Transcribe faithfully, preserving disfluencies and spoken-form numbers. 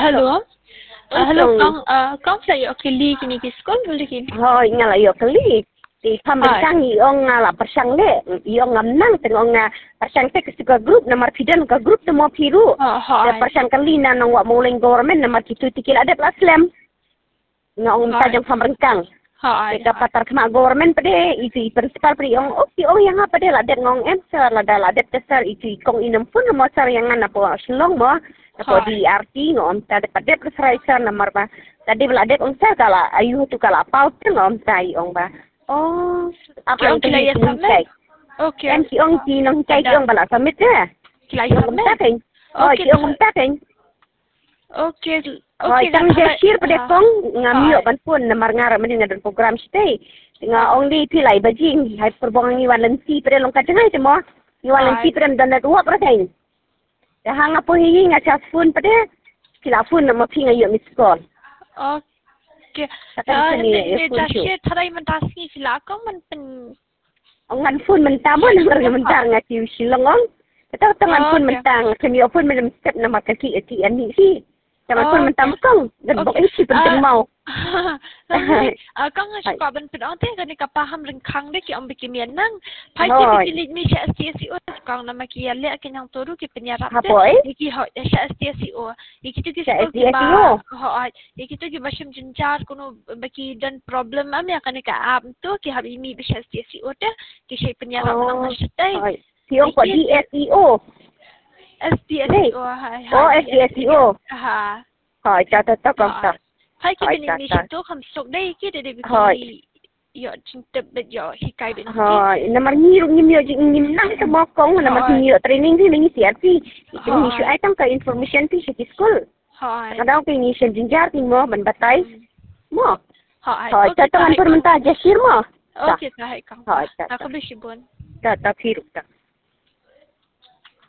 Halo. Uh, halo kong uh, kong saya keli kini ke sekolah boleh kini. Hoi ngala yo keli. Di pembentang iong ngala persang le. Iong ngamnang tengong nga persang te ke grup nomor pidan ke grup temo piru. De persang keli na nang wak muling government nomor kitu tikil ada aslam. Nga ong tajang pembentang. Hai. Kita patar kema government pade itu principal pade iong oh iong yang apa de la det ngong em sar la da la det tesar itu kong inem pun mo sar yang ngana po selong mo. Atau di R T ngom tadi pada persaisan nomor ba tadi beladet on saya kala ayu tu kala paut ngom tai ong ba oh apa yang kaya sampai okey em ki ong ki nong kai ong bala samit ya kilai ong taking oh ki ong taking okey okey tang jasir pada kong ngamio ban pun nomor ngara mending ada program stay nga ong di pilai bajing hai perbongi walensi pada long kacengai semua ni walensi pada dan dua persen. Hang apa ini ngaca phone pada kila phone nama pinga yo miss call. Okay. Ah ni dashe tharai mentasi kila kong men pen ngan phone mentamo nama mentar ngaci silongong. Kita tangan phone mentang kami phone men step nama kaki ati ani si. Tangan phone mentam kong dan bok ini penting mau. Ah kong suka ben pedang teh kan ka paham rengkang dek yang bikin mianang. Pai ti bilik ni S T S O kong nama ki le akin yang toru ki penyarap deh. Iki ho S T S O. Iki tu ki sekolah ki ba. Ho iki tu ki macam jenjar kono bagi dan problem am ya kan ka am tu ki hari ini bisa S T S O deh ki saya penyarap nang mastai. Siong ko D S E O. S T S O hai. Oh S T S O. Ha. Hai catat tak kong tak. Hai ki bilik ni tu kam sok deh ki deh bagi yo cinta bet yo hikai ben. Hai nama ni rum ni yo ni nang semua kong nama ni yo training ni ni siap si. Itu ni syu ai tang ka information pi si school. Hai. Kadang ke ni senjinjar ti mo ban batai. Mo. Hai. Hai catat kan perminta jasir mo. Okey hai kong. Aku boleh sibun. Tak tak firuk tak.